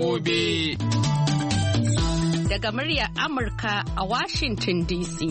gobe. Daga muryar Amurka a Washington DC.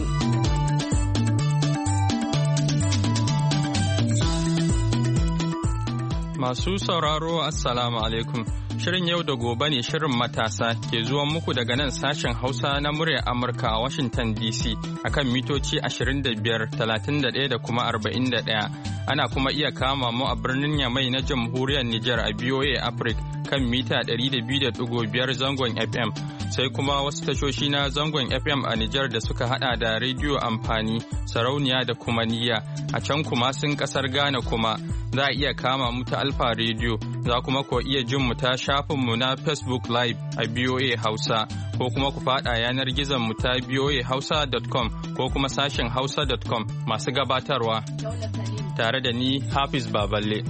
Masu sauraro Assalamu alaikum. Shirin yau da gobe ne shirin matasa ke zuwan muku daga nan sashen Hausa na muryar Amurka a Washington DC akan mitoci 25, 31 da kuma 41. Ana kuma iya kama mu a birnin Yamai na Jamhuriyar Nijar a BOA Africa kan mita 200.5 zangon FM. Sai kuma wasu tashoshi na zangon FM a Nijar da suka hada da rediyo amfani, sarauniya da kuma niyya. A can kuma sun kasar Ghana kuma za a iya kama mu ta Alfa Radio, za kuma ko iya jin mu ta shafinmu na Facebook Live a BOA Hausa, ko kuma ku fada yanar gizon mu ta boahausa.com ko kuma sashen hausa.com. Masu gabatarwa tare da ni Hafiz Baballe.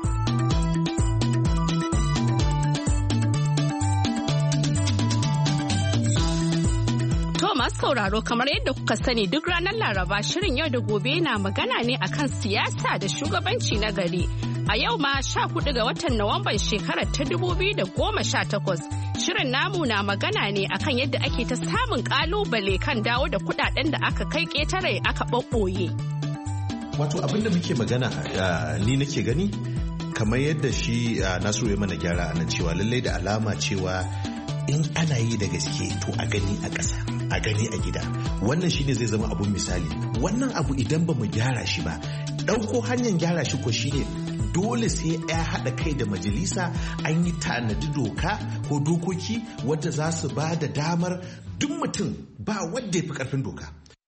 Masu sauraro, kamar yadda kuka sani duk ranar Laraba shirin yau da gobe na magana ne akan siyasa da shugabanci na gari. A yau ma 14 ga watan Nuwamban shekarar ta 2018 shirin namu na magana ne akan yadda ake ta samun kalubale kan dawo da kudaden da aka kai ketare aka ɓaɓɓoye. Wato abinda muke magana ni nake gani kamar yadda shi Nasiru ya mana gyara a nan cewa lallai da alama cewa in ana yi da gaske to a gani a ƙasa, a gani a gida. Wannan shine zai zama abun misali. Wannan abu idan ba mu gyara shi ba, ɗauko hanyar gyara shi ko shine dole sai ya haɗa kai da majalisa, an yi tanadi doka ko dokoki wadda za su ba da damar duk mutum ba wadda ya fi ƙarfin doka.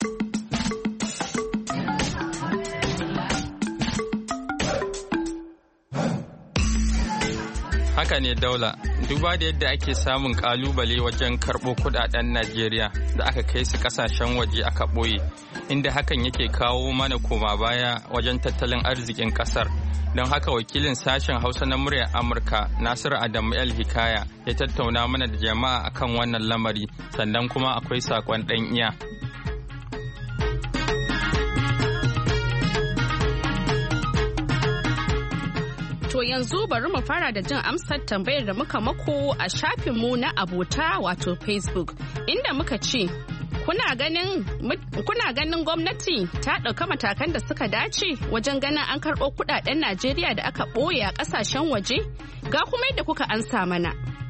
Haka ne Daula, duba da yadda ake samun kalubale wajen karɓo kudaden Najeriya da aka kai su kasashen waje aka ɓoye, inda hakan yake kawo mana koma baya wajen tattalin arzikin ƙasar. Don haka wakilin sashen Hausa na muryar Amurka Nasiru Adamu El Hikaya ya tattauna mana da jama'a akan wannan lamari, sannan kuma akwai sakon ɗan iya. To yanzu bari mu fara da jin amsar tambayar da muka mako a shafinmu na abota wato Facebook, inda muka ce kuna ganin gwamnati ta ɗauka matakan da suka dace wajen ganin an karɓo kuɗaɗen Najeriya da aka ɓoye a ƙasashen waje? Ga kuma yadda kuka ansa mana.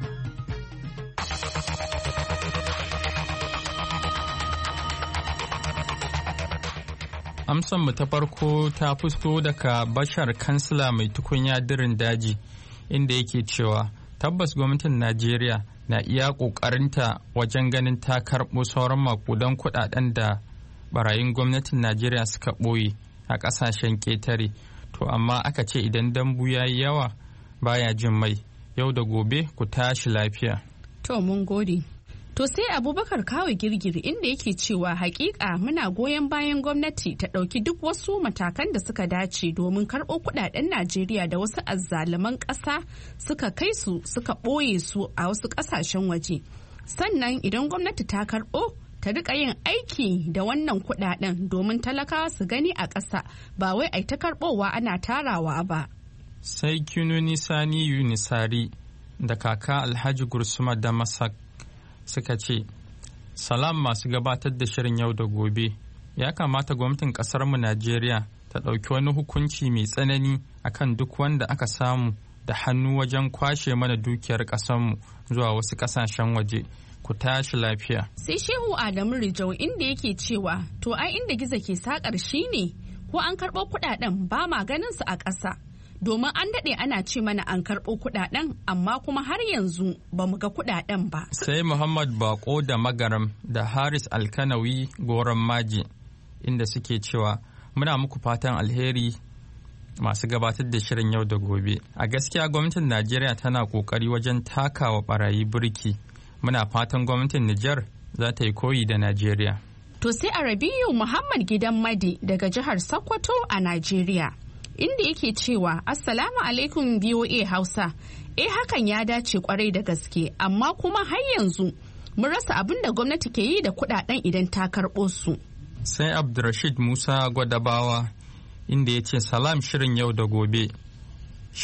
Amsanmu ta farko ta fito daga Bashar Kansila mai tukunya dirin daji, inda yake cewa tabbas gwamnatin Najeriya na iya ƙoƙarinta wajen ganin ta karɓo sauran makudan kuɗaɗen da barayin gwamnatin Najeriya suka ɓoye a ƙasashen ƙetare. To amma aka ce idan dambu ya yi yawa baya jin mai. Yau da gobe ku tashi lafiya. To mun gode. To sai Abubakar Kawu Girgiri inda yake cewa hakika muna goyon bayan gwamnati ta ɗauki duk wasu matakan da suka dace domin karɓo kuɗaɗen Najeriya da wasu azzaluman ƙasa suka kai su suka ɓoye su a wasu ƙasashen waje. Sannan idan gwamnati ta karɓo ta riƙa yin aiki da wannan kuɗaɗen domin talakawa su gani a ƙasa ba wai ai ta karɓowa ana tarawa ba. Sai Kinuni Sani Yunisari da kaka Alhaji Gursuma da Masak suka ce, Salam masu gabatar da shirin yau da gobe, ya kamata gwamnatin ƙasarmu Najeriya ta ɗauki wani hukunci mai tsanani akan duk wanda aka samu da hannu wajen kwashe mana dukiyar ƙasarmu zuwa wasu ƙasashen waje. Ku tashi lafiya. Sai Shehu Adamu Rijau inda yake cewa, to ai inda gizo ke saƙar shi ne, ko an karɓo kuɗaɗen ba ma ganin su a ƙasa. Domin an daɗe ana ce mana an karɓo kuɗaɗen amma kuma har yanzu ba mu ga kuɗaɗen ba. Sai Muhammad Bako da Magaram da Haris Alkanawi Goron Maji inda suke cewa muna muku fatan alheri masu gabatar da shirin yau da gobe. A gaskiya gwamnatin Najeriya tana ƙoƙari wajen takawa ɓarayi birki. Muna fatan gwamnatin Nijar za ta yi koyi da Najeriya. To sai Arabiyu Muhammad Gidan Madi daga jihar Sokoto a Najeriya, inda yake cewa Assalamu alaikum BOA Hausa. Hakan ya dace kwarai da gaske, amma kuma har yanzu mun rasa abin da gwamnati ke yi da kudaden idan ta karɓo su. Sai Abdurrashid Musa Gwadabawa inda ya ce salam shirin yau da gobe. Shin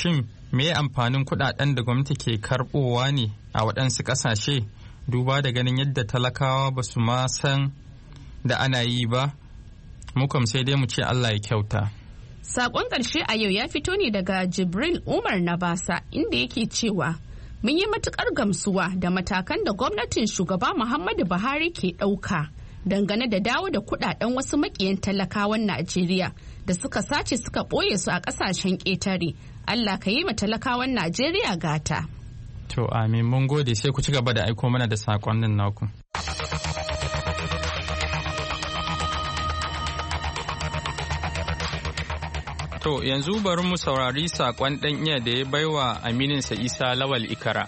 me amfanin kuɗaɗen da gwamnati ke karɓowa ne a waɗansu ƙasashe duba da ganin yadda talakawa ba su ma san da ana yi ba? Mu kam sai dai mu ce Allah ya kyauta. Sakon ƙarshe a yau ya fito ne daga Jibril Umar Nabasa inda yake cewa mun yi matukar gamsuwa da matakan da gwamnatin shugaba Muhammadu Buhari ke ɗauka dangane da dawo da kudaden wasu makiyan talakawan Najeriya da suka sace suka ɓoye su a ƙasashen ƙetare. Allah ka yi ma talakawan Najeriya gata. To amin, mun gode, sai ku ci gaba da aiko mana da sakonnin naku. To yanzu bari mu saurari sakon ɗan iya da ya baiwa amininsa Isa Lawal Ikara.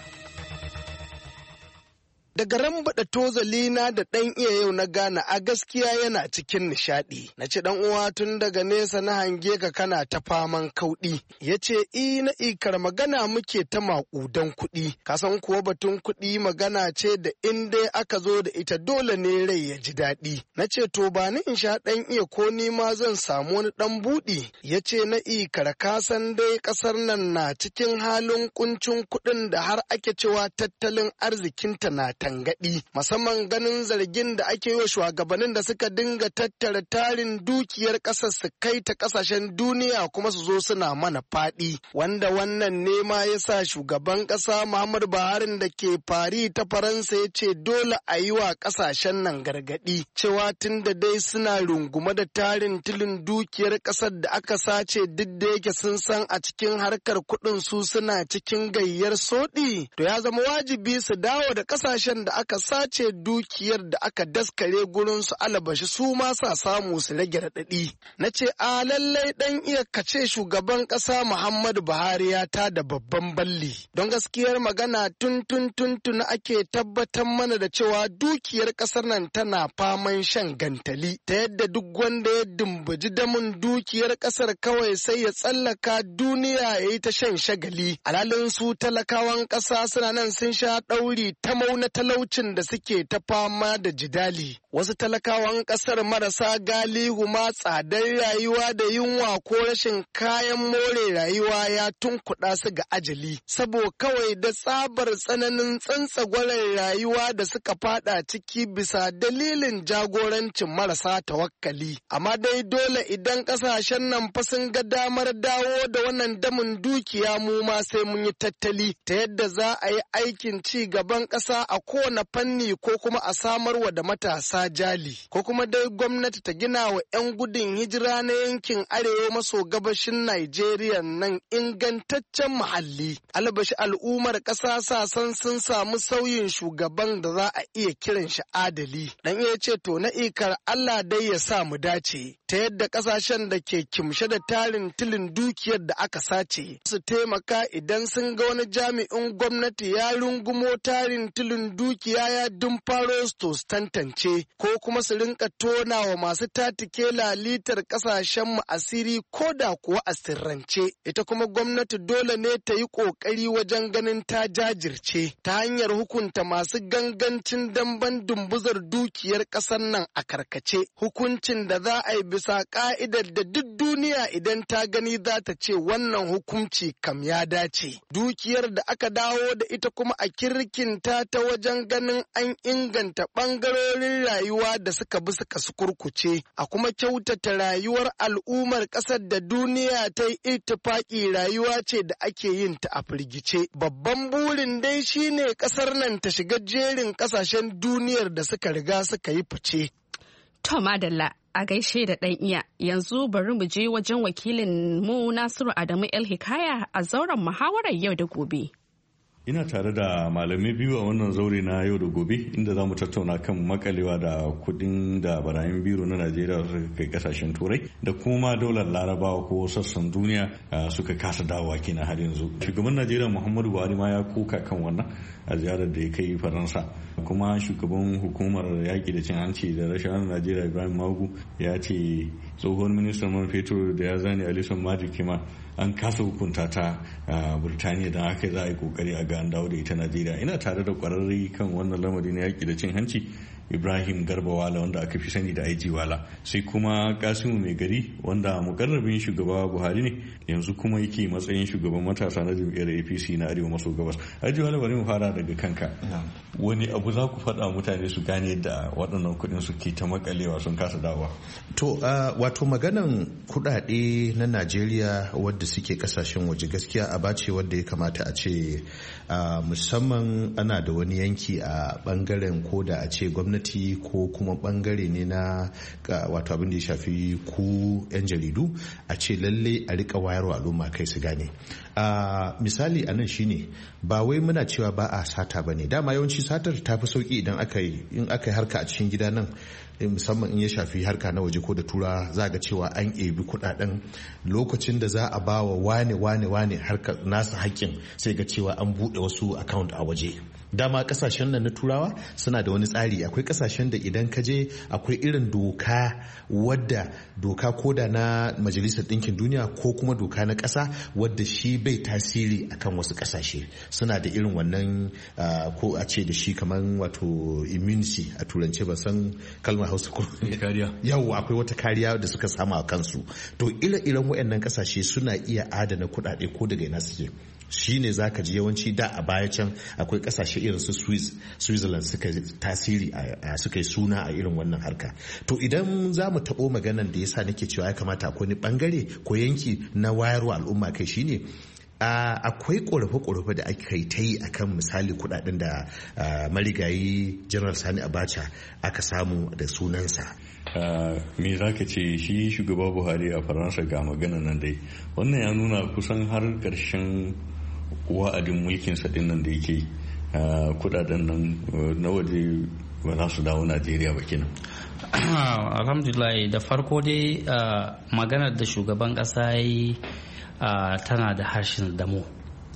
Daga rambaɗa tozalina da ɗan iya yau na gane a gaskiya yana cikin nishaɗi. Na ce ɗan uwa tun daga nesa na hange ka kana ta faman kauɗi. Ya ce na ikar magana muke ta maƙudan kuɗi. Kasan kuwa batun kuɗi magana ce da in dai aka zo da ita dole ne rai ya ji daɗi. Na ce to ba ni in sha ɗan iya ko ni ma zan samu wani ɗan buɗi. Ya ce na ikar kasan dai ƙasar nan na cikin halin kuncin kuɗin da har ake cewa tattalin arzikinta na tangaɗi, musamman ganin zargin da ake yi wa shugabannin da suka dinga tattara tarin dukiyar ƙasar su kai ta ƙasashen duniya kuma su zo suna mana faɗi, wanda wannan nema ya sa shugaban ƙasa Muhammadu Buhari da ke fari ta Faransa ya ce dole a yi wa ƙasashen nan gargaɗi cewa tun da dai suna rungume da tarin tilin dukiyar ƙasar da aka sace duk da yake sun san a cikin harkar kuɗin su suna cikin gayyar soɗi, to ya zama wajibi su dawo da ƙasashen da aka sace dukiyar da aka daskare gurin su alabashi su ma sa samu su rage raɗaɗi. Na ce a lallai ɗan iya kace shugaban ƙasa Muhammadu Buhari ya ta da babban balli. Don gaskiyar magana tun ake tabbatar mana da cewa dukiyar ƙasar nan tana faman shan gantali ta yadda duk wanda ya dumbuji damun dukiyar ƙasar kawai sai ya tsallaka duniya ya yi ta shan shagali. Alhalin su talakawan ƙasa suna nan sun sha ɗauri ta mauna talaucin da suke ta fama da jidali. Wasu talakawan ƙasar marasa galihu ma tsadar rayuwa da yunwa ko rashin kayan more rayuwa ya tunkuɗa su ga ajali. Sabo kawai da tsabar tsananin tsantsagwarar rayuwa da suka fada ciki bisa dalilin jagorancin marasa tawakkali. Amma dai dole idan ƙasashen nan fa sun ga damar dawo da wannan damin dukiya mu ma sai mun yi tattali ta yadda za a yi aikin ci gaban ƙasa a kowane fanni ko kuma a samarwa da matasa jali ko kuma dai gwamnati ta gina wa 'yan gudun hijira na yankin arewa maso gabashin Najeriya nan ingantaccen muhalli. Albashi al'ummar ƙasa sasan sun samu sauyin shugaban da za a iya kiran shi adali. Dan iya ce to na ikar Allah dai ya sa mu dace ta yadda ƙasashen da ke kimshe da tarin tilin dukiyar da aka sace su taimaka idan sun ga wani jami'in gwamnati ya rungumo tarin tilin dukiya ya dumfaro su tantance ko kuma su rinka tona wa masu tatike lalitar kasashen mu asiri ko da kuwa a sirrance. Ita kuma gwamnati dole ne ta yi kokari wajen ganin ta jajirce ta hanyar hukunta masu gangancin damban dumbuzar dukiyar kasar nan a karkace. Hukuncin da za a yi bisa ka'idar da duk duniya idan ta gani za ta ce wannan hukunci kam ya dace. Dukiyar da aka dawo da ita kuma a kirkinta ta wajen ganin an inganta ɓangarorin rayuwa da suka bi suka sukurkuce a kuma kyautata rayuwar al'ummar ƙasar da duniya ta yi ittifaƙi rayuwa ce da ake yin ta a firgice. Babban burin dai shine ƙasar nan ta shiga jerin ƙasashen duniyar da suka riga suka yi fice. To madalla a gaishe da ɗan iya yanzu bari mu je wajen wakilin mu Nasiru Adamu El Hikaya a zauren muhawarar yau da gobe. Ina tare da malamai biyu a wannan zaure na yau da gobe inda za mu tattauna kan makalewa da kudin da barayin biro na Najeriya suka kai kasashen turai da kuma daular larabawa ko sassan duniya suka kasa dawowa kenan har yanzu. Shugaban Najeriya Muhammadu Buhari ma ya koka kan wannan a ziyarar da ya kai Faransa. Kuma shugaban hukumar yaƙi da cin hanci da rashawan Najeriya Ibrahim Magu ya ce tsohon ministan man fetur da ya zane Alison Maji Kima an kasa hukunta ta Burtaniya don haka za a yi kokari a ga an dawo da ita Najeriya. Ina tare da kwararre kan wannan lamari na yaƙi da cin hanci Ibrahim Garba Wala wanda aka fi sani da IG Wala, sai kuma Kasimu Mai Gari wanda mukarrabin shugaba Buhari ne yanzu kuma yake matsayin shugaban matasa na jam'iyyar APC na Arewa maso gabas. IG Wala, bari mu fara daga kanka. Wani abu za ku faɗa mutane su gane da waɗannan kuɗin suke ta makalewa sun kasa dawowa? To wato maganan kuɗaɗe na Najeriya wadda suke kasashen waje gaskiya aba ce wadda ya kamata a ce musamman ana da wani yanki a bangaren ko da a ce gwamnati ko kuma bangare ne na wato abin da ya shafi ku 'yan jaridu a ce lalle a rika wayarwa al'umma kai su gane. Misali a nan shine ba wai muna cewa ba a sata ba ne, dama yawanci satar ta fi sauki idan aka yi harka a cikin gida nan, musamman in ya shafi harka na waje ko da tura za ga cewa an ebi kudaden lokacin da za a ba wa wane harka nasa hakkin sai ga cewa an bude wasu account a waje. Dama kasashen nan na turawa suna da wani tsari, akwai kasashen da idan ka je akwai irin doka wadda doka koda na majalisar ɗinkin duniya ko kuma doka na ƙasa wadda shi bai tasiri akan wasu kasashe, suna da irin wannan ko a ce da shi kamar wato immunity a turance, ba san kalmar hausa ko yau akwai wata kariya da suka samu a kansu. To ire-iren waɗannan kasashe suna iya adana kuɗaɗe ko daga ina suke. Shi ne za ka ji yawanci da a baya can akwai kasashe irin su Switzerland suka tasiri suka yi suna a irin wannan harka. To idan za mu taɓo maganan da yasa nake cewa ya kamata akwai ni bangare ko yanki na wayarwa al'umma kai shine akwai ƙorafe-ƙorafe da aka yi ta yi akan misali kudaden da marigayi General Sani Abacha aka samu da sunansa. Me za ka ce shi shugaba Buhari a Faransa ga magana nan dai, wannan ya nuna kusan har ƙarshen wa'adin mulkinsa din nan da yake kudaden nan na waje ba za su dawo Najeriya ba kenan. Alhamdulillah, da farko dai maganar da shugaban ƙasa ya yi tana da harshen damo,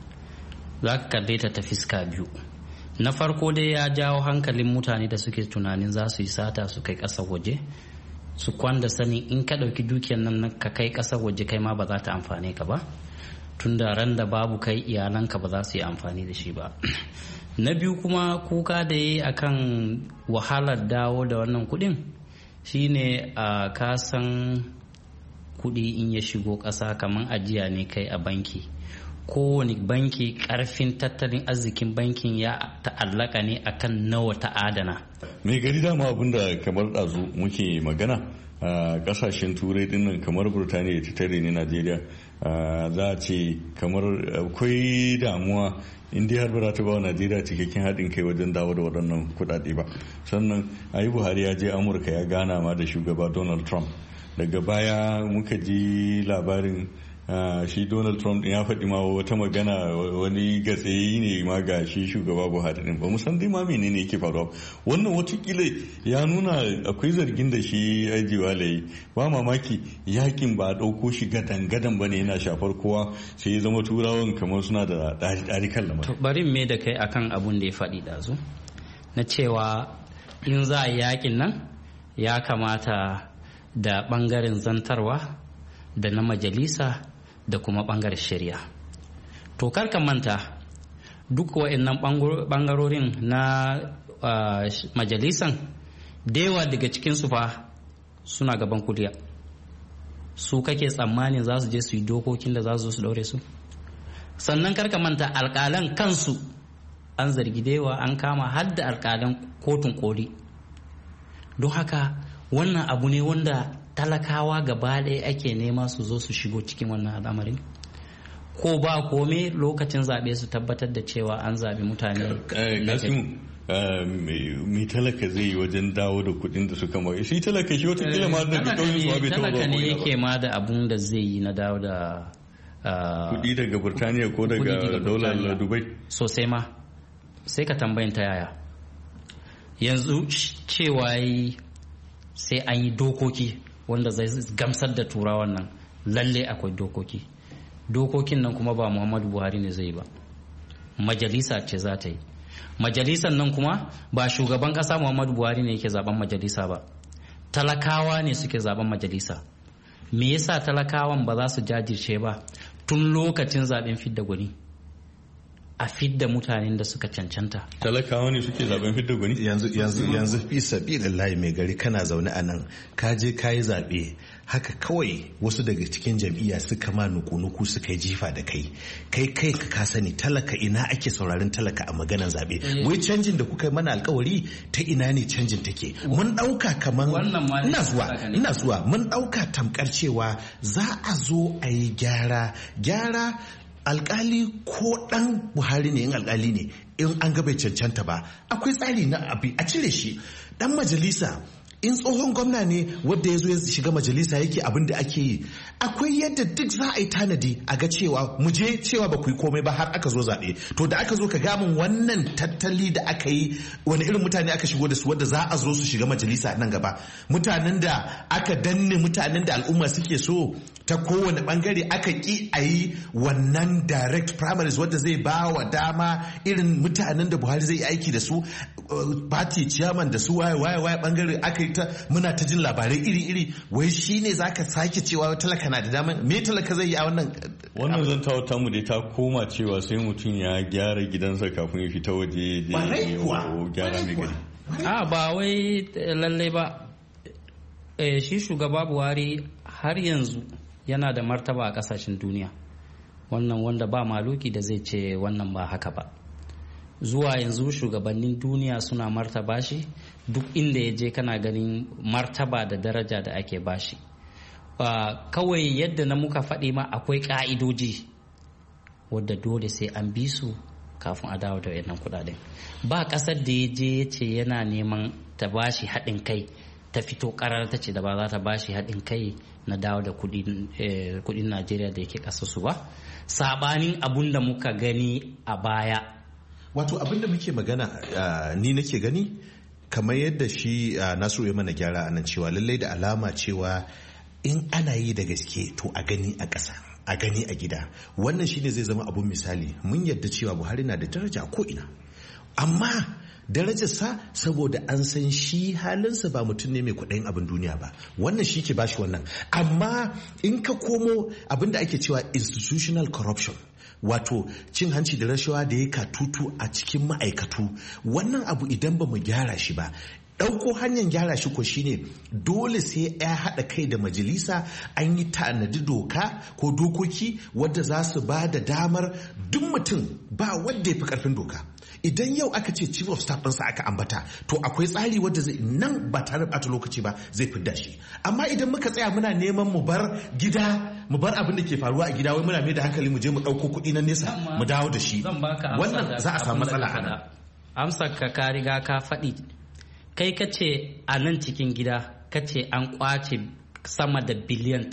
za ka kalle ta fiska biyu. Na farko dai ya jawo hankalin mutane da suke tunanin za su yi sata su kai ƙasar waje, su kwanda sanin in ka ɗauki dukiyar nan ka kai ƙasar waje kai ma ba za ta amfane ka ba, tun da ran da babu kai iyalanka ba za su yi amfani da shi ba. Na biyu kuma kuka da ya yi akan wahalar dawo da wannan kuɗin shine ka san kuɗi in ya shigo ƙasa kamar ajiya ne kai a banki. Kowane banki karfin tattalin arzikin bankin ya ta'allaka ne akan nawa ta adana. Mai gari dama abinda kamar ɗazu muke magana a ƙasashen turai dinnan kamar Burtaniya ta tare ne Najeriya, za a ce kamar akwai damuwa inda har ba ta ba wa Najeriya cikakken haɗin kai wajen dawo da waɗannan kuɗaɗe ba. Sannan ayi Buhari ya je Amurka ya gana ma da shugaba Donald Trump, daga baya muka ji labarin shi Donald Trump ya faɗi ma wata magana wani gatsayi ne ma ga shi shugaba Buhari din, ba mu san dai ma menene yake faruwa. Wannan watakila ya nuna akwai zargin da shi ajiwa layi, ba mamaki yakin ba a ɗauko shi gadan ba ne yana shafar kowa, sai ya zama turawan kamar suna da ɗari kan lamarin. Bari me da kai akan abun da ya faɗi ɗazu na cewa in za a yi yakin nan ya kamata da ɓangaren zantarwa da na majalisa da kuma ɓangaren shari'a. To karka manta duk wa'annan ɓangarorin na majalisan da yawa daga cikinsu fa suna gaban kuliya. Su kake tsammanin za su je su yi dokokin da za su daure su? Sannan karka manta alƙalan kansu an zargi da yawa, an kama har da alƙalan kotun koli. Don haka wannan abu ne wanda talakawa gaba ɗaya ake nema su zo su shigo cikin wannan al'amarin, ko ba kome lokacin zaɓe su tabbatar da cewa an zaɓi mutane. mai talaka zai yi wajen dawo da kuɗin da suka mai shi talaka shi watakila ma da ƙauyen su bai taɓa talaka ne yake ma da abun da zai yi na dawo da kuɗi daga Burtaniya ko daga daular Dubai sosai ma. Sai ka tambayin ta yaya yanzu cewa yi sai an yi dokoki wanda zai gamsar da turawan nan, lalle akwai dokokin nan kuma ba Muhammadu Buhari ne zai ba, majalisa ce za ta yi. Majalisan nan kuma ba shugaban kasa Muhammadu Buhari ne yake zaben majalisa ba, talakawa ne suke zaben majalisa. Me yasa talakawan ba za su jajirce ba tun lokacin zaben fidda gwani? a fidda mutanen da suka cancanta. Talakawa ne suke zaben fidda gwani? Yanzu fi sabilillahi mai gari kana zaune a nan ka je ka yi zaɓe haka kawai wasu daga cikin jam'iyya suka ma nuku-nuku suka yi jifa da kai ka sani talaka ina ake sauraron talaka a maganar zaɓe. Wai canjin da kuka yi mana alkawari ta ina ne canjin take? Mun ɗauka kaman ina zuwa mun ɗauka tamkar cewa za a zo a yi gyara alkali ko dan Buhari ne in alkali ne in an ga bai cancanta ba akwai tsari na abi a cire shi. Dan majalisa in tsohon gwamna ne wanda ya zo ya shiga majalisa yake abin da ake yi akwai yadda duk za a yi tanadi a ga cewa mu je cewa ba ku yi komai ba har aka zo zaɓe. To da aka zo ka gamin wannan tattali da aka yi wani irin mutane aka shigo da su wanda za a zo su shiga majalisa nan gaba, mutanen da aka danne mutanen da al'umma suke so ta kowane bangare aka ki a yi wannan direct primaries wanda zai ba wa dama irin mutanen da Buhari zai yi aiki da su party chairman da su waye bangare aka yi ta muna ta jin labarai iri-iri. Wai shine zaka sake cewa talaka na da dama me talaka zai yi a wannan zantawa ta mu dai ta koma cewa sai mutum ya gyara gidansa kafin ya fita waje ya gyara mai gari. Ba wai lallai ba, shi shugaba Buhari har yanzu yana da martaba a kasashen duniya, wannan wanda ba maluki da zai ce wannan ba haka ba. Zuwa yanzu shugabannin duniya suna martaba shi, duk inda ya je kana ganin martaba da daraja da ake bashi. Kawai yadda na muka faɗi ma akwai ƙa'idoji wadda dole sai an bi su kafin a dawo da wannan kuɗaɗen. Ba ƙasar da ya je ya ce yana neman ta bashi haɗin kai ta fito ƙarar ta ce da ba za ta bashi haɗin kai na dawo da kuɗin Najeriya da yake ƙasa su ba, saɓanin abun da muka gani a baya. Wato abin da muke magana ni nake gani kamar yadda shi Nasiru ya mana gyara a nan cewa lallai da alama cewa in ana yi da gaske to a gani a ƙasa, a gani a gida. Wannan shine zai zama abun misali. Mun yadda cewa Buhari na da daraja ko ina, amma darajarsa saboda an san shi halinsa ba mutum ne mai kwaɗayin abin duniya ba, wannan shi ke bashi wannan. Amma in ka komo abin da ake cewa institutional corruption, wato cin hanci da rashawa da ya katutu a cikin ma'aikatu, wannan abu idan ba mu gyara shi ba, ɗauko hanyar gyara shi ko shine dole sai ya haɗa kai da majalisa, an yi tanadi doka ko dokoki wadda za su ba da damar duk mutum ba wadda ya fi ƙarfin doka. Idan yau aka ce chief of staff ɗinsa aka ambata to akwai tsari wadda zai nan ba tare da ɓata lokaci ba zai fidda shi. Amma idan muka tsaya muna neman mu bar gida, mu bar abin da ke faruwa a gida, wai muna mai da hankali mu je mu ɗauko kuɗi na nesa mu dawo da shi, wannan za a samu matsala a nan. Amsar ka riga ka faɗi. Kai ka ce a nan cikin gida ka ce an kwace sama da biliyan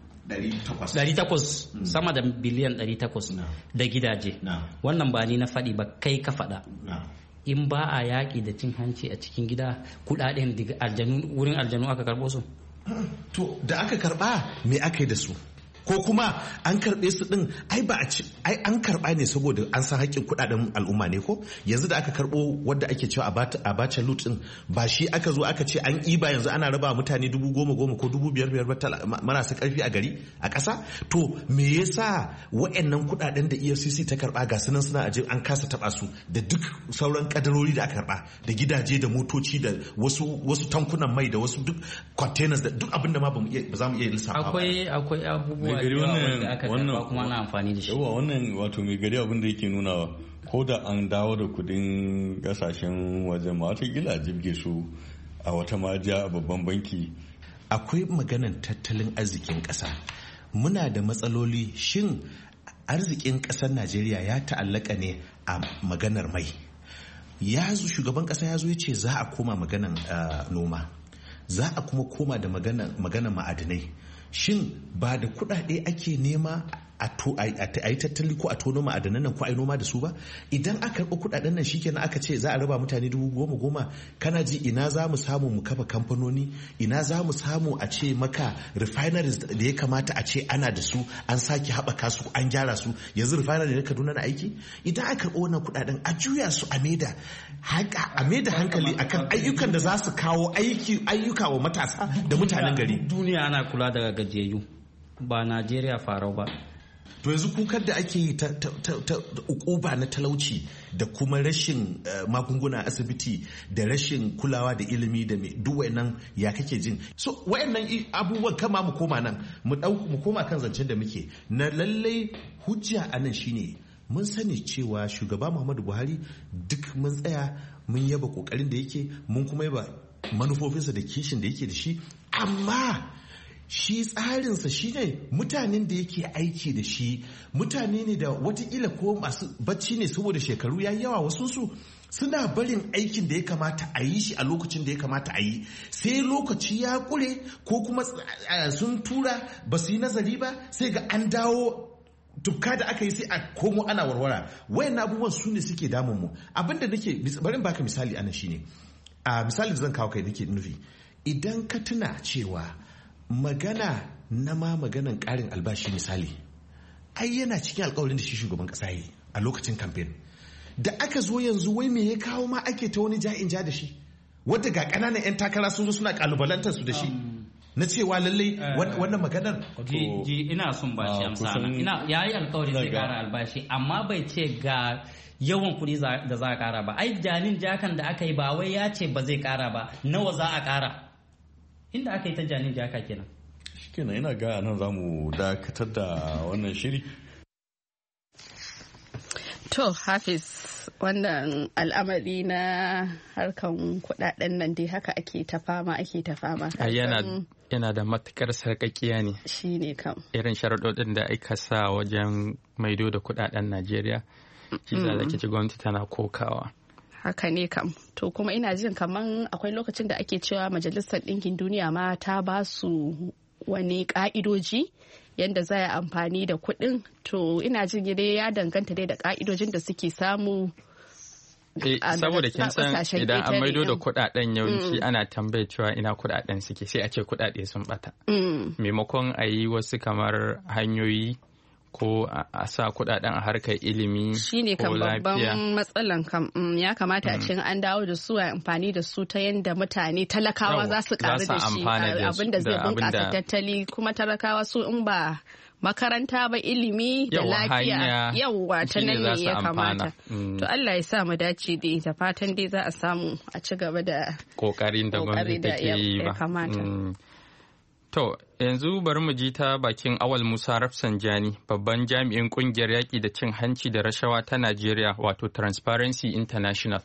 800 sama da biliyan 800 da gidaje. Wannan ba ni na faɗi ba, kai ka faɗa. In ba a yaƙi da cin hanci a cikin gida, kuɗaɗen daga wurin aljanu aka karɓo su. To da aka karɓa me aka yi da su? Ko kuma an karɓe su ɗin ai an karɓa ne saboda an san haƙƙin kuɗaɗen al'umma ne ko? Yanzu da aka karɓo wadda ake cewa a bacha loot ɗin ba shi aka zo aka ce an ƙiba yanzu ana raba mutane 10,000 ko 5,000 marasa ƙarfi a gari a ƙasa? To me yasa wa'annan kuɗaɗen da EFCC ta karɓa ga sunan suna aje an kasa taɓa su da duk sauran kadarori da aka karɓa da gidaje da motoci da wasu tankunan mai da wasu duk containers da duk abin da ma ba za mu iya lissafa ba. Akwai abubuwa wannan kuma ana amfani da shi. Wannan wato mai gari abin da yake nunawa ko da an dawo da kudin kasashen waje ma watakila a jibge su a wata majiya a babban banki. Akwai maganan tattalin arzikin ƙasa. Muna da matsaloli. Shin arzikin ƙasar Najeriya ya ta'allaka ne a maganar mai? Shugaban ƙasa ya zo ya ce za a koma maganan noma, za a kuma koma da maganan ma'adinai. Shin ba da kuɗaɗe ake nema a yi tattali ko a tono ma'adanan nan ko a yi noma da su ba? Idan aka karɓi kuɗaɗen nan shikenan aka ce za a raba mutane 10,000 kana ji ina za mu samu mu kafa kamfanoni, ina za mu samu a ce maka refineries da ya kamata a ce ana da su an sake haɓaka su an gyara su, yanzu refinery na Kaduna na aiki? Idan aka karɓi wannan kuɗaɗen a juya su a maida hankali akan ayyukan da za su kawo ayyuka wa matasa da mutanen gari. Duniya ana kula da gajiyayyu, ba Najeriya farau ba. to yanzu kukar da ake yi ta ukuba na talauci da kuma rashin magunguna asibiti da rashin kulawa da ilimi da duk wayannan ya kake jin so wayannan abubuwan kama mu koma nan mu koma kan zancen da muke na lallai hujja anan shine mun sani cewa shugaba Muhammadu Buhari duk mun tsaya mun yaba kokarin da yake mun kuma yaba manufofinsa da kishin da yake da shi amma shi tsarinsa shi ne mutanen da yake aiki da shi mutane ne da watakila ko masu bacci ne saboda shekaru ya yawa wasunsu suna barin aikin da ya kamata a yi shi a lokacin da ya kamata a yi sai lokaci ya kure ko kuma sun tura ba su yi nazari ba sai ga an dawo tufka da aka yi sai a komo ana warwara wayan abubuwan su ne suke damun mu abinda nake barin baka misali anan shine a misali da zan kawo kai nake nufi idan ka tuna cewa magana na ma maganan karin albashi misali ai yana cikin alkawarin da shi shugaban kasa yi a lokacin kamfen da aka zo yanzu wai me ya kawo ma ake ta wani ja'in ja da shi wadda ga ƙananan 'yan takara sun zo suna kalubalantar su da shi na cewa lallai wannan maganar ina son ba shi amsa ya yi alkawarin zai kara albashi amma bai ce ga yawan kuɗi da za a kara ba ai janin jakan da aka yi ba wai ya ce ba zai kara ba nawa za a kara inda aka yi ta janin jaka kenan shikenan ina ga nan za mu dakatar da wannan shiri to Hafiz wannan al'amari na harkan kudaden nan dai haka ake ta fama yana da matukar sarkakiya ne shine kam irin sharaɗoɗin da aka sa wajen maido da kudaden Najeriya shi za ki ci gwamnati tana kokawa haka ne kam to kuma ina jin kaman akwai lokacin da ake cewa majalisar ɗinkin duniya ma ta ba su wani ƙa'idoji yadda za a amfani da kuɗin to ina jin dai ya danganta dai da ƙa'idojin da suke samu saboda kin san idan an maido da kuɗaɗen yawanci ana tambayar cewa ina kuɗaɗen suke sai a ce kuɗaɗe sun bata maimakon a yi wasu kamar hanyoyi ko a sa kudaden a harkar ilimi shine kan babban matsalan kam ya kamata a cikin an dawo da su a amfani da su ta yadda mutane talakawa za su karu da shi abinda zai bunkasa tattali kuma talakawa su in ba makaranta ba ilimi da lafiya yawwa ta nan ne ya kamata to Allah ya sa mu dace dai da fatan dai za a samu a ci gaba da kokarin da gwamnati take yi ba To, yanzu bari mu ji ta bakin Awal Musa Rafsanjani, babban jami'in kungiyar yaƙi da cin hanci da rashawa ta Najeriya, wato Transparency International.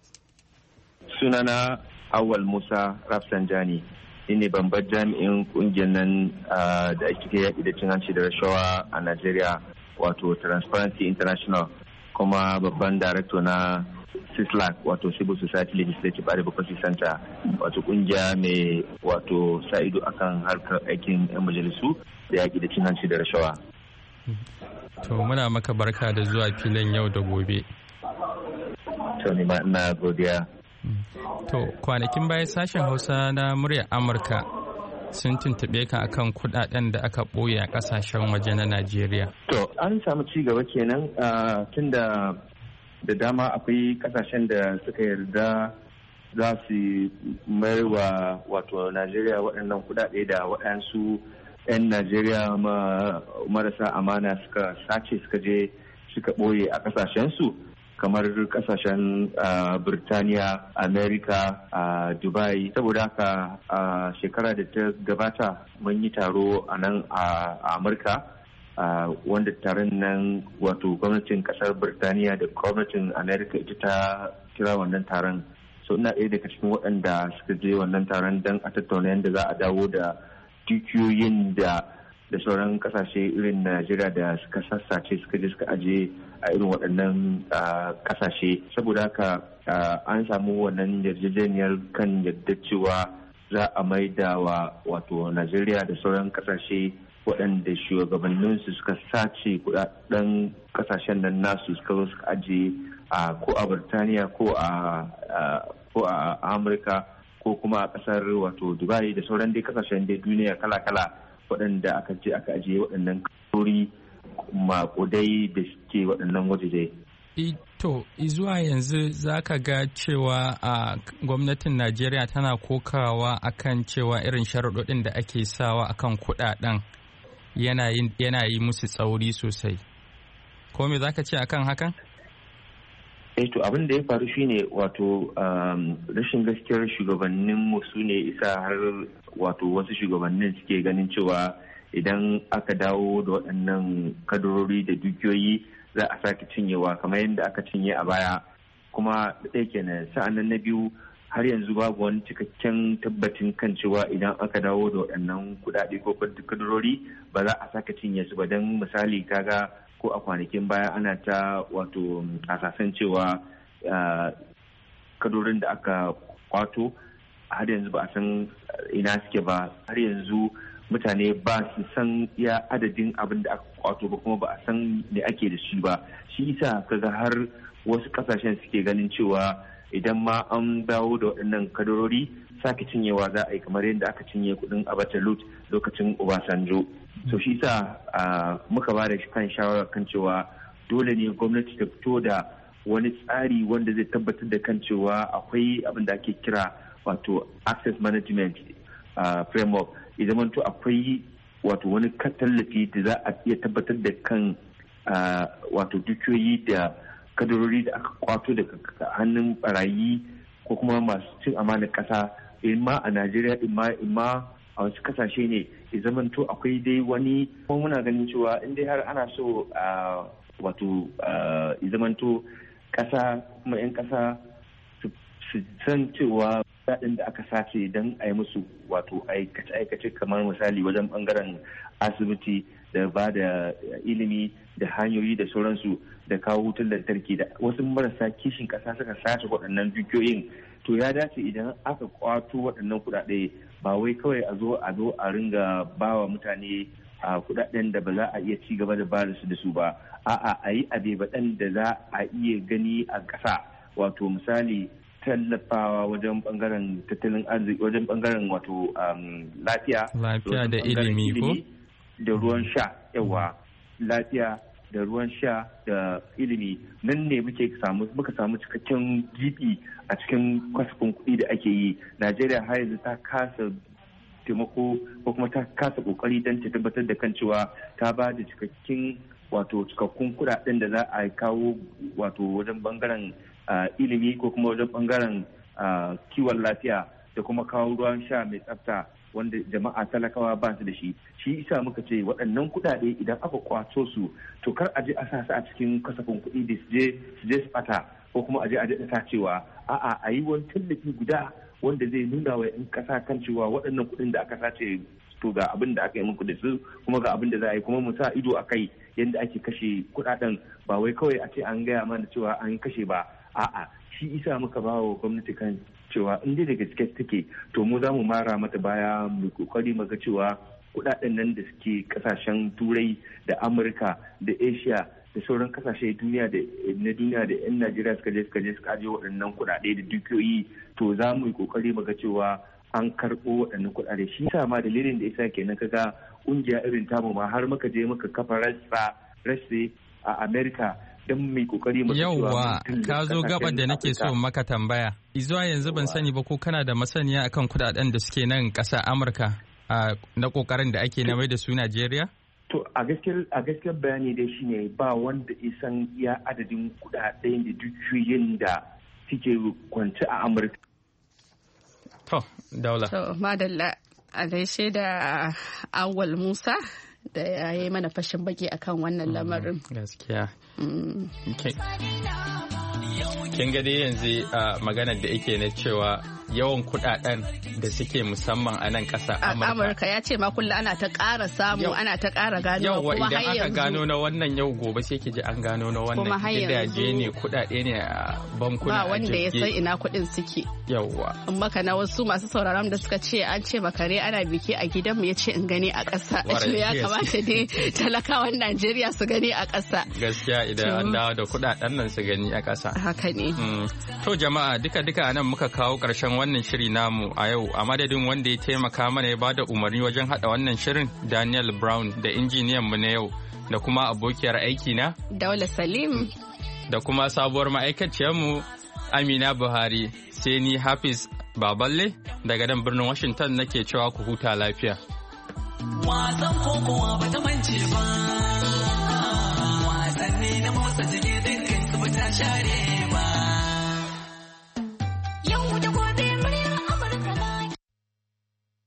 Sunana Awal Musa Rafsanjani, ni ne babban jami'in kungiyar nan da ake yaƙi da cin hanci da rashawa a Najeriya, wato Transparency International, kuma babban director na CISLAC wato Civil Society Legislative Advocacy Center wato kungiya mai wato sa ido akan harkar aikin 'yan majalisu da yaƙi da cin hanci da rashawa. To muna maka barka da zuwa filin yau da gobe. To ni ma ina godiya. To kwanakin baya sashen Hausa na muryar Amurka sun tuntuɓe ka akan kuɗaɗen da aka ɓoye a ƙasashen waje na Najeriya. To an samu ci gaba kenan tunda da dama akwai kasashen da suka yarda za su mayar wa wato Najeriya waɗannan kuɗaɗe da waɗansu 'yan Najeriya marasa amana suka sace suka je suka ɓoye a kasashensu kamar kasashen Birtaniya, Amerika, Dubai. Saboda haka a shekara da ta gabata mun yi taro a nan a Amurka. Wanda taron nan wato gwamnatin kasar Birtaniya da gwamnatin Amerika ita ta kira wannan taron. So ina ɗaya daga cikin waɗanda suka je wannan taron don a tattauna yadda za a dawo da dukiyoyin da sauran kasashe irin Najeriya da suka sassace suka je suka aje a irin waɗannan kasashe. Saboda haka an samu wannan yarjejeniyar kan yadda cewa za a maida wa wato Najeriya da sauran kasashe waɗanda shugabanninsu suka sace kudaden kasashen nan nasu suka zo suka ajiye ko a Birtaniya ko a Amurka ko kuma a ƙasar wato Dubai da sauran dai kasashen dai duniya kala-kala waɗanda aka je aka ajiye waɗannan kasori makudai da suke waɗannan waje. To, zuwa yanzu za ka ga cewa a gwamnatin Najeriya tana kokawa akan cewa irin sharaɗoɗin da ake sawa akan kuɗaɗen yana yi musu tsauri sosai. Ko me zaka ce akan hakan? To abin da ya faru shine wato rashin gaskiyar shugabannin mu su ne isa har wato wasu shugabannin suke ganin cewa idan aka dawo da waɗannan kadarori da dukiyoyi za a sake cinyewa kamar yadda aka cinye a baya. Kuma ɗaya kenan, sa'annan na biyu har yanzu babu wani cikakken tabbacin kan cewa idan aka dawo da waɗannan kuɗaɗe ko kadarori ba za a sake cinye su ba. Don misali kaga ko a kwanakin baya ana ta wato asasan cewa kadorin da aka kwato har yanzu ba a san ina suke ba, har yanzu mutane ba su san iya adadin abin da aka kwato ba, kuma ba a san me ake da shi ba. Shi isa kaga har wasu kasashen suke ganin cewa idan ma an dawo da waɗannan kadarori sake cinyewa za a yi kamar yadda aka cinye kuɗin Abacha lokacin Obasanjo. So shi sa muka ba da kan shawara kan cewa dole ne gwamnati ta fito da wani tsari wanda zai tabbatar da kan cewa akwai abin da ake kira wato access management framework. Ya zamanto akwai wato wani tallafi da za a iya tabbatar da kan wato dukiyoyi da kadarori da aka kwato daga hannun barayi ko kuma masu cin amanar ƙasa, imma a Najeriya imma a wasu kasashe ne. Ya zamanto akwai dai wani, kuma muna ganin cewa in dai har ana so wato ya zamanto ƙasa kuma 'yan ƙasa su san cewa daɗin da aka sace don a yi musu wato aikace kamar misali wajen ɓangaren asibiti da ba da ilimi da hanyoyi da sauransu da kawo wutar lantarki da wasu marasa kishin ƙasa suka sace waɗannan dukiyoyin. To ya dace idan aka kwato waɗannan kuɗaɗe ba wai kawai a zo a ringa bawa mutane a kuɗaɗen da ba za a iya ci gaba da ba su da su ba, a'a a yi abebaɗan da za a iya gani a ƙasa, wato misali tallafawa wajen bangaren tattalin arziki, wajen bangaren wato lafiya da ilimi ko da ruwan sha. Yawa, lafiya da ruwan sha da ilimi, nan ne muka samu cikakken gibi a cikin kasafin kuɗi da ake yi. Najeriya har yanzu ta kasa taimako ko kuma ta kasa kokari don ta tabbatar da kan cewa ta ba da cikakkun kuɗaɗen da za a kawo wato wajen bangaren ilimi ko kuma wajen bangaren kiwon lafiya da kuma kawo ruwan sha mai tsafta wanda jama'a talakawa ba su da shi. Shi isa muka ce waɗannan kuɗaɗe idan aka kwato su to kar a je a sa su a cikin kasafin kuɗi da su je su ɓata ko kuma a je a daɗa sacewa. A'a, a yi wani tallafi guda wanda zai nuna wa 'yan ƙasa kan cewa waɗannan kuɗin da aka sace to ga abin da aka yi muku da su kuma ga abin da za a yi, kuma mu sa ido a kai yadda ake kashe kuɗaɗen, ba wai kawai a ce an gaya mana cewa an kashe ba. A'a, shi isa muka ba wa gwamnati kan cewa in dai da gaske take to mu za mu mara mata baya mu kokari mu ga cewa kuɗaɗen nan da suke kasashen Turai da Amurka da Asia da sauran kasashe na duniya da 'yan Najeriya suka je suka aje waɗannan kuɗaɗe da dukiyoyi, to za mu yi kokari mu ga cewa an karɓo waɗannan kuɗaɗe. Shi sa ma dalilin da yasa kenan kaga ƙungiya irin tamu ma har muka je muka kafa rassa a Amerika don mai kokari mu. Yauwa, ka zo gabar da nake so maka tambaya. Zuwa yanzu ban sani ba ko kana da masaniya akan kuɗaɗen da suke nan ƙasa Amurka na kokarin da ake na mai da su Najeriya? To a gaskiyar bayani dai shine ba wanda isan iya adadin kuɗaɗen da dukiyoyin da suke kwance a Amurka. To, Daula. To, madalla a gaishe da Awwal Musa da ya yi mana fashin baki akan wannan lamarin. Gaskiya. Kin ga dai yanzu maganar da ake na cewa yawan kudaden da suke musamman a nan ƙasa Amurka ya ce ma kullum ana ta ƙara samu ana ta ƙara gano kuma idan aka gano na wannan yau gobe sai ki ji an gano na wannan gidaje ne kudade ne a bankuna ba wanda ya san ina kudin suke. Yawwa. In maka na wasu masu sauraron da suka ce an ce makare ana biki a gidanmu ya ce in gani a ƙasa. Ya kamata dai talakawan Najeriya su gani a ƙasa. Gaskiya idan an dawo da kudaden nan su gani a ƙasa. Haka ne. To jama'a duka nan muka kawo ƙarshen wannan shiri namu a yau, a madadin wanda ya taimaka mana ya bada umarni wajen hada wannan shirin Daniel Brown da injiniyan mu na yau da kuma abokiyar aiki na Daula Salim da kuma sabuwar ma'aikaciyar mu Amina Buhari, sai ni Hafiz Baballe daga nan birnin Washington nake cewa ku huta lafiya. Wasan kokowa ba ta mance ba, wasanni na motsa jiki dukkan su ba ta share.